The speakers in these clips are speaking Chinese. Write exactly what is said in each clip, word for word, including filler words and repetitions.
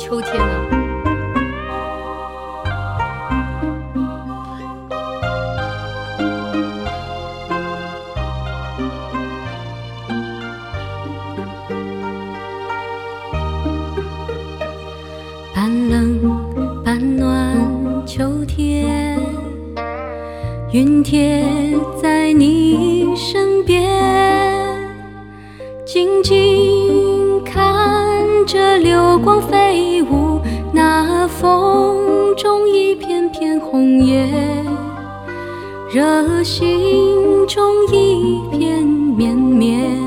秋天啊。 半冷半暖秋天，云贴在你身边，静静看着流光飞舞，那风中一片片红叶，热心中一片绵绵。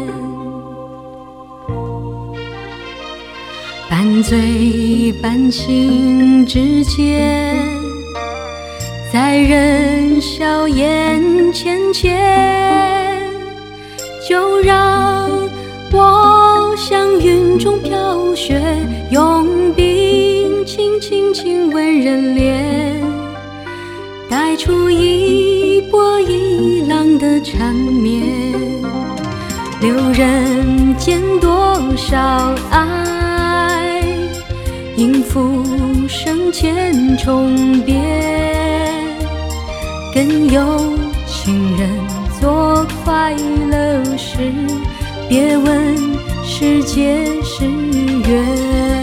半醉半醒之间，在人笑眼浅浅，就让我向云中飘雪，用冰轻轻亲吻人脸，带出一波一浪的缠绵。留人间多少爱，应付生前重别，更有情人做快乐事，别问是劫是缘。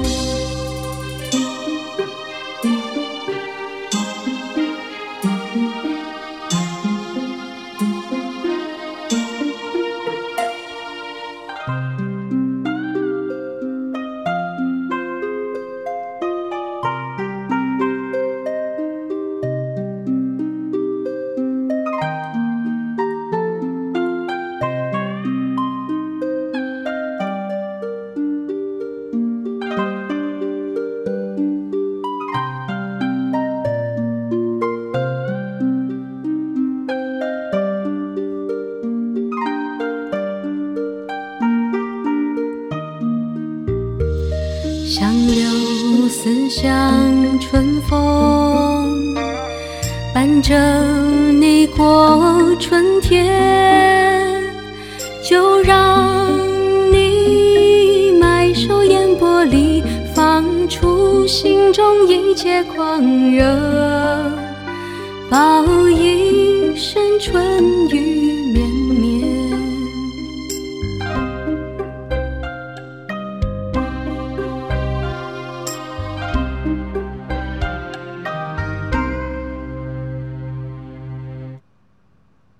相柳思乡春风，伴着你过春天，就让你埋首烟波里，放出心中一切狂热，报一生春雨